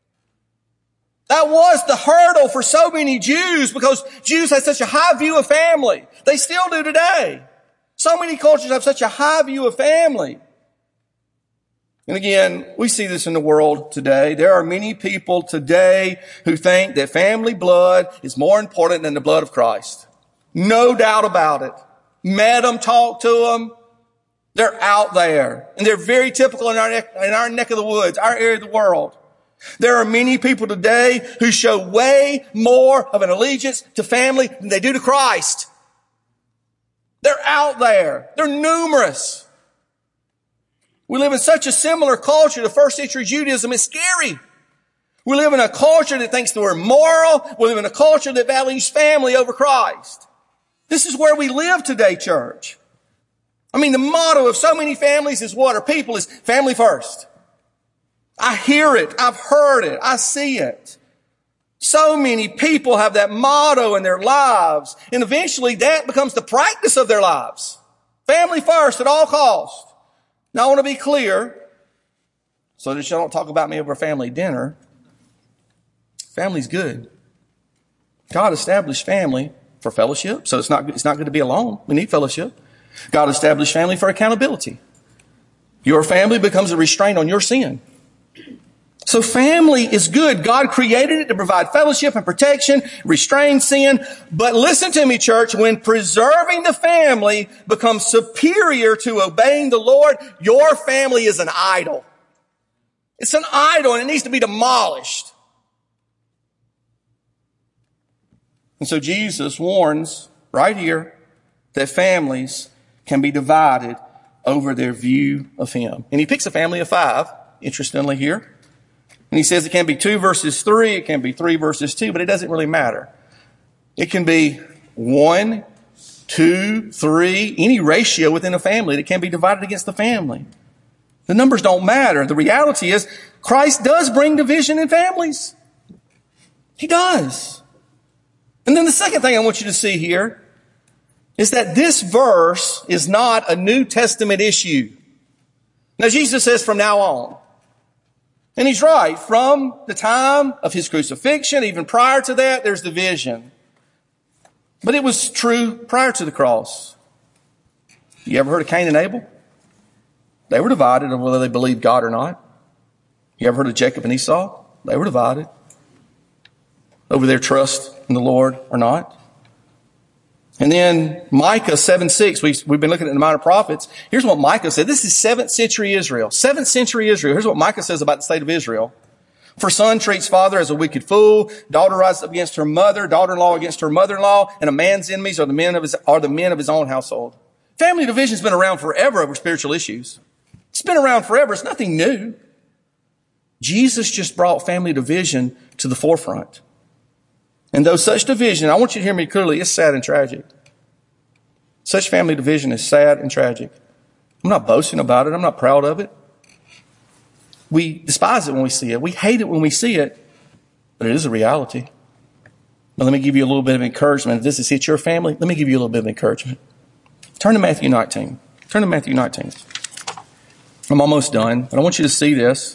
That was the hurdle for so many Jews because Jews had such a high view of family. They still do today. So many cultures have such a high view of family. And again, we see this in the world today. There are many people today who think that family blood is more important than the blood of Christ. No doubt about it. Met them, talked to them. They're out there. And they're very typical in our neck of the woods, our area of the world. There are many people today who show way more of an allegiance to family than they do to Christ. They're out there. They're numerous. We live in such a similar culture to first century Judaism. It's scary. We live in a culture that thinks that we're moral. We live in a culture that values family over Christ. This is where we live today, church. I mean, the motto of so many families is what? Or people is family first. I hear it. I've heard it. I see it. So many people have that motto in their lives. And eventually that becomes the practice of their lives. Family first at all costs. Now I want to be clear so that you don't talk about me over family dinner. Family's good. God established family for fellowship, so it's not good to be alone. We need fellowship. God established family for accountability. Your family becomes a restraint on your sin. So family is good. God created it to provide fellowship and protection, restrain sin. But listen to me, church, when preserving the family becomes superior to obeying the Lord, your family is an idol. It's an idol and it needs to be demolished. And so Jesus warns right here that families can be divided over their view of Him. And He picks a family of 5, interestingly here. And He says it can be 2 verses 3, it can be 3 verses 2, but it doesn't really matter. It can be 1, 2, 3, any ratio within a family that can be divided against the family. The numbers don't matter. The reality is Christ does bring division in families. He does. And then the second thing I want you to see here is that this verse is not a New Testament issue. Now Jesus says from now on. And He's right. From the time of His crucifixion, even prior to that, there's division. But it was true prior to the cross. You ever heard of Cain and Abel? They were divided on whether they believed God or not. You ever heard of Jacob and Esau? They were divided over their trust in the Lord or not. And then Micah 7:6, we've been looking at the minor prophets. Here's what Micah said. This is 7th century Israel. 7th century Israel. Here's what Micah says about the state of Israel. For son treats father as a wicked fool. Daughter rises up against her mother. Daughter-in-law against her mother-in-law. And a man's enemies are the men of his own household. Family division's been around forever over spiritual issues. It's been around forever. It's nothing new. Jesus just brought family division to the forefront. And though such division, I want you to hear me clearly, it's sad and tragic. Such family division is sad and tragic. I'm not boasting about it. I'm not proud of it. We despise it when we see it. We hate it when we see it. But it is a reality. Now let me give you a little bit of encouragement. If this has hit your family, let me give you a little bit of encouragement. Turn to Matthew 19. Turn to Matthew 19. I'm almost done, but I want you to see this.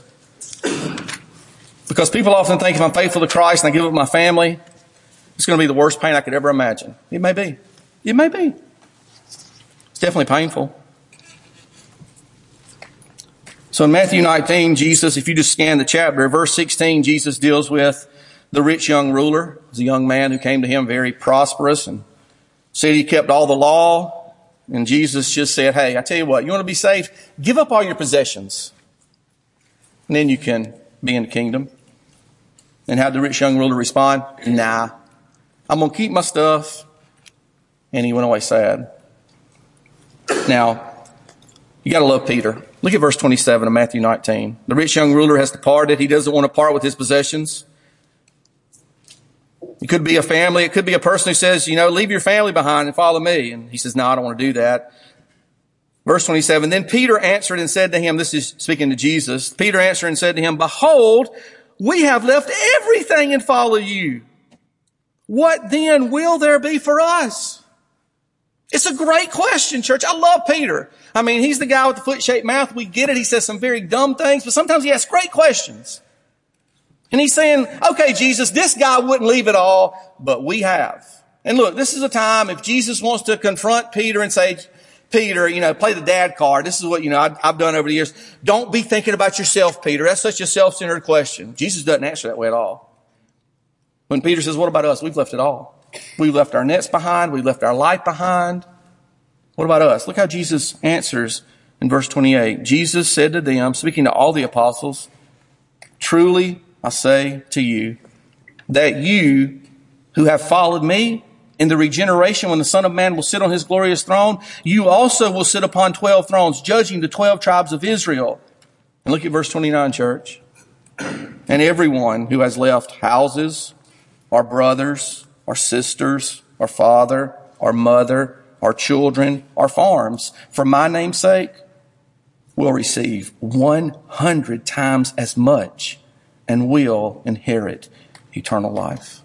Because people often think if I'm faithful to Christ and I give up my family, it's going to be the worst pain I could ever imagine. It may be. It may be. It's definitely painful. So in Matthew 19, Jesus, if you just scan the chapter, verse 16, Jesus deals with the rich young ruler. It was a young man who came to him very prosperous and said he kept all the law. And Jesus just said, hey, I tell you what, you want to be saved? Give up all your possessions. And then you can be in the kingdom. And how did the rich young ruler respond? Nah, I'm going to keep my stuff. And he went away sad. Now, you got to love Peter. Look at verse 27 of Matthew 19. The rich young ruler has departed. He doesn't want to part with his possessions. It could be a family. It could be a person who says, leave your family behind and follow me. And he says, no, I don't want to do that. Verse 27, then Peter answered and said to him, this is speaking to Jesus. Peter answered and said to him, behold, we have left everything and follow you. What then will there be for us? It's a great question, church. I love Peter. I mean, he's the guy with the foot-shaped mouth. We get it. He says some very dumb things, but sometimes he asks great questions. And he's saying, okay, Jesus, this guy wouldn't leave it all, but we have. And look, this is a time if Jesus wants to confront Peter and say, Peter, play the dad card. This is what, I've done over the years. Don't be thinking about yourself, Peter. That's such a self-centered question. Jesus doesn't answer that way at all. When Peter says, what about us? We've left it all. We've left our nets behind. We've left our life behind. What about us? Look how Jesus answers in verse 28. Jesus said to them, speaking to all the apostles, truly I say to you that you who have followed me in the regeneration when the Son of Man will sit on his glorious throne, you also will sit upon 12 thrones, judging the 12 tribes of Israel. And look at verse 29, church. And everyone who has left houses, or brothers, or sisters, or father, or mother, or children, or farms, for my name's sake, will receive 100 times as much and will inherit eternal life.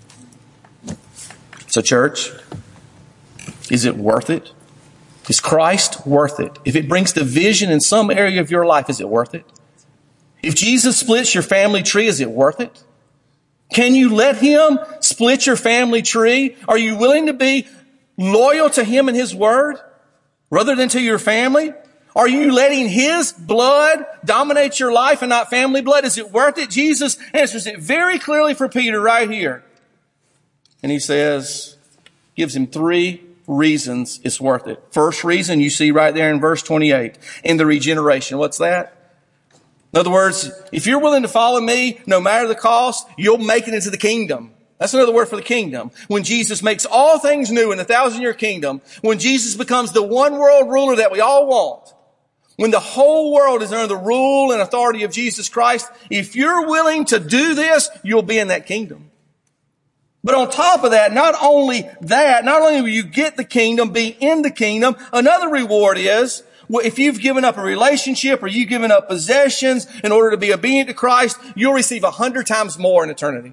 So church, is it worth it? Is Christ worth it? If it brings division in some area of your life, is it worth it? If Jesus splits your family tree, is it worth it? Can you let him split your family tree? Are you willing to be loyal to him and his word rather than to your family? Are you letting his blood dominate your life and not family blood? Is it worth it? Jesus answers it very clearly for Peter right here. And he says, gives him 3 reasons it's worth it. First reason you see right there in verse 28, in the regeneration. What's that? In other words, if you're willing to follow me, no matter the cost, you'll make it into the kingdom. That's another word for the kingdom. When Jesus makes all things new in the 1,000-year kingdom, when Jesus becomes the one world ruler that we all want, when the whole world is under the rule and authority of Jesus Christ, if you're willing to do this, you'll be in that kingdom. But on top of that, not only will you get the kingdom, be in the kingdom, another reward is, if you've given up a relationship or you've given up possessions in order to be obedient to Christ, you'll receive 100 times more in eternity.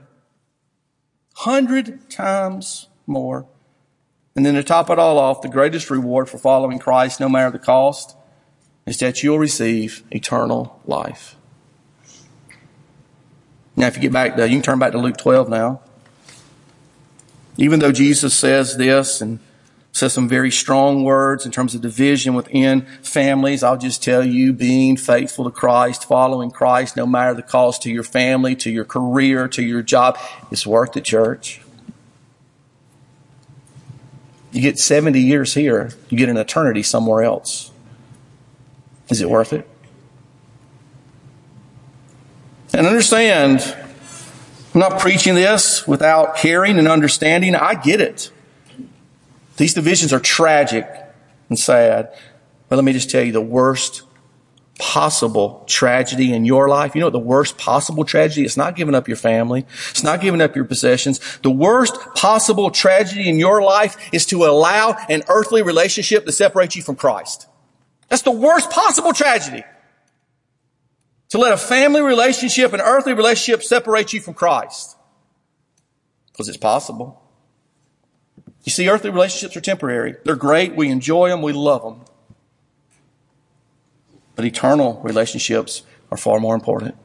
100 times more. And then to top it all off, the greatest reward for following Christ, no matter the cost, is that you'll receive eternal life. Now, if you can turn back to Luke 12 now. Even though Jesus says this and says some very strong words in terms of division within families, I'll just tell you, being faithful to Christ, following Christ, no matter the cost to your family, to your career, to your job, it's worth it, church. You get 70 years here, you get an eternity somewhere else. Is it worth it? And understand, I'm not preaching this without caring and understanding. I get it. These divisions are tragic and sad. But let me just tell you, the worst possible tragedy in your life, you know what the worst possible tragedy? It's not giving up your family. It's not giving up your possessions. The worst possible tragedy in your life is to allow an earthly relationship to separate you from Christ. That's the worst possible tragedy. To let a family relationship, an earthly relationship separate you from Christ. Because it's possible. You see, earthly relationships are temporary. They're great. We enjoy them. We love them. But eternal relationships are far more important.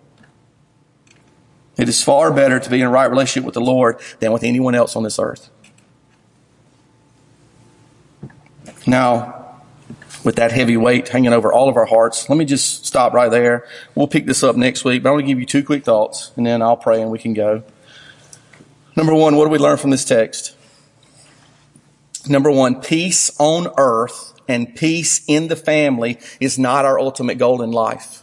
It is far better to be in a right relationship with the Lord than with anyone else on this earth. Now, with that heavy weight hanging over all of our hearts, let me just stop right there. We'll pick this up next week, but I want to give you 2 quick thoughts, and then I'll pray and we can go. Number one, what do we learn from this text? Number one, peace on earth and peace in the family is not our ultimate goal in life.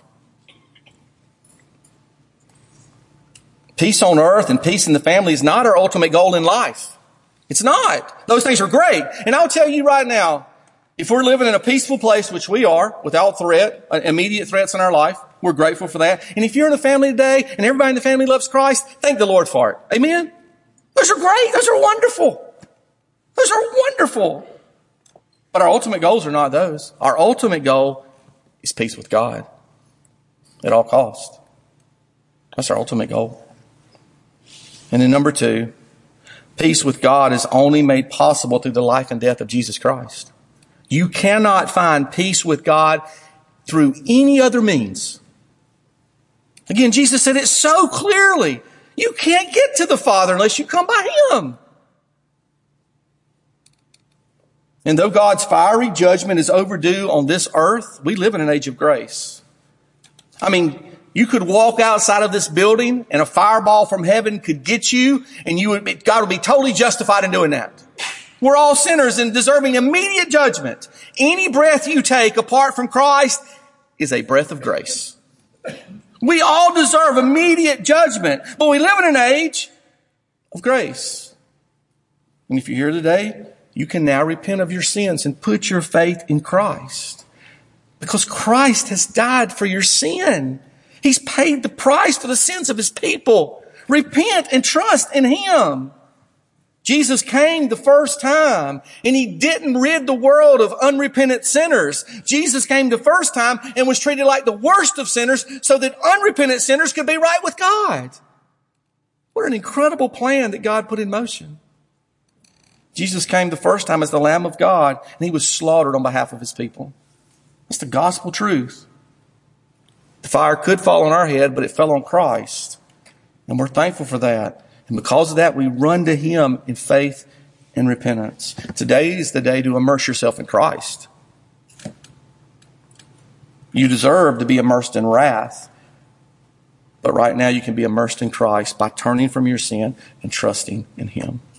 Peace on earth and peace in the family is not our ultimate goal in life. It's not. Those things are great. And I'll tell you right now, if we're living in a peaceful place, which we are, without threat, immediate threats in our life, we're grateful for that. And if you're in a family today and everybody in the family loves Christ, thank the Lord for it. Amen? Those are great. Those are wonderful. Those are wonderful. But our ultimate goals are not those. Our ultimate goal is peace with God at all costs. That's our ultimate goal. And then number two, peace with God is only made possible through the life and death of Jesus Christ. You cannot find peace with God through any other means. Again, Jesus said it so clearly. You can't get to the Father unless you come by Him. And though God's fiery judgment is overdue on this earth, we live in an age of grace. I mean, you could walk outside of this building and a fireball from heaven could get you, and God would be totally justified in doing that. We're all sinners and deserving immediate judgment. Any breath you take apart from Christ is a breath of grace. We all deserve immediate judgment, but we live in an age of grace. And if you're here today, you can now repent of your sins and put your faith in Christ. Because Christ has died for your sin. He's paid the price for the sins of His people. Repent and trust in Him. Jesus came the first time and He didn't rid the world of unrepentant sinners. Jesus came the first time and was treated like the worst of sinners so that unrepentant sinners could be right with God. What an incredible plan that God put in motion. Jesus came the first time as the Lamb of God and He was slaughtered on behalf of His people. That's the gospel truth. The fire could fall on our head, but it fell on Christ. And we're thankful for that. And because of that, we run to Him in faith and repentance. Today is the day to immerse yourself in Christ. You deserve to be immersed in wrath. But right now you can be immersed in Christ by turning from your sin and trusting in Him.